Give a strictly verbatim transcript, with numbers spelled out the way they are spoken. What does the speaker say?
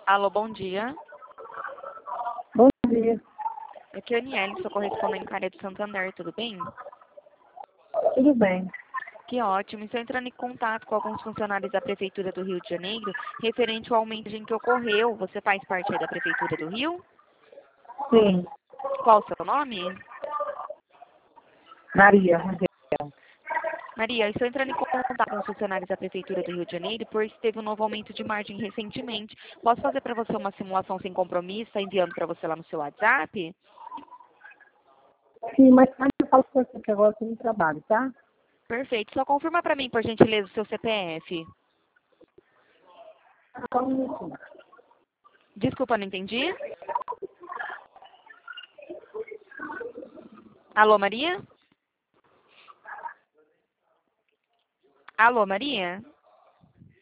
Alô, bom dia. Bom dia. Aqui é a Aniele, sou correspondente em Caria do Santander, tudo bem? Tudo bem? Que ótimo. Estou entrando em contato com alguns funcionários da Prefeitura do Rio de Janeiro, referente ao aumento em que ocorreu. Você faz parte aí da Prefeitura do Rio? Sim. Qual o seu nome? Maria. Maria, estou entrando em contato com os funcionários da Prefeitura do Rio de Janeiro, pois teve um novo aumento de margem recentemente. Posso fazer para você uma simulação sem compromisso, tá enviando para você lá no seu WhatsApp? Sim, mas eu falo com você que agora eu tenho trabalho, tá? Perfeito. Só confirma para mim, por gentileza, o seu C P F. Só um minutinho. Desculpa, não entendi. Alô, Maria? Alô, Maria?